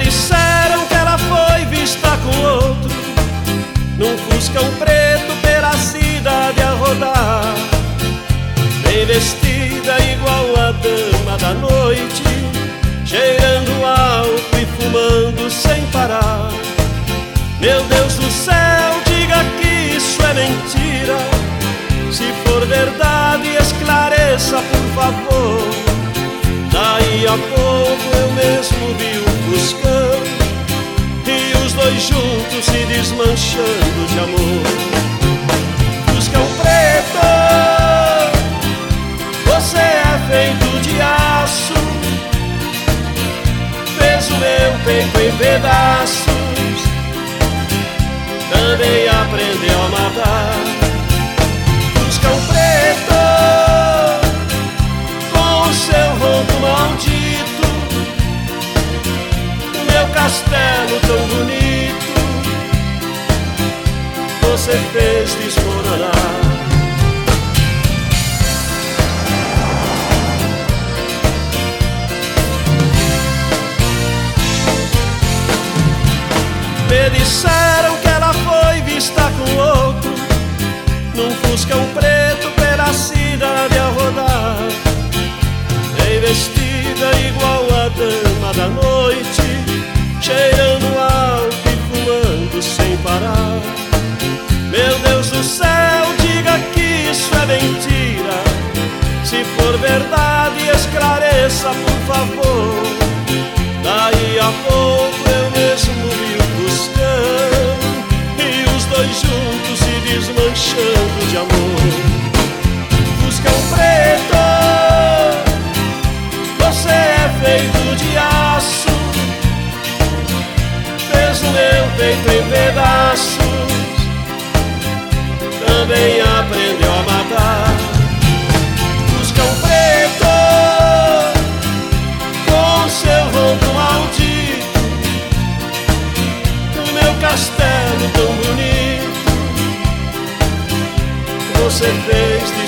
disseram que ela foi vista com outro, num fuscão preto pela cidade a rodar, bem vestida igual a dama da noite, cheirando álcool e fumando sem parar. Meu Deus do céu, diga que isso é mentira. Se for verdade, esclareça, por favor. Daí a pouco eu mesmo vi o fuscão e os dois juntos se desmanchando de amor. Fuscão preto, você é feito de aço, fez o meu peito em pedaços, também aprendeu a matar. Fuscão preto, com o seu ronco maldito, meu castelo tão bonito, você fez desmoronar. Me disseram que ela foi vista com outro, num fuscão preto pela cidade a rodar, bem vestida igual a dama da noite, cheirando álcool e fumando sem parar. Meu Deus do céu, diga que isso é mentira. Se for verdade, esclareça, por favor. Daí a pouco eu mesmo vi o fuscão e os dois juntos se desmanchando de amor. Fuscão preto, você é feito de aço, fez o meu peito em pedaços, também aprendeu a matar. Fuscão preto, com seu ronco maldito, o meu castelo tão bonito, você fez de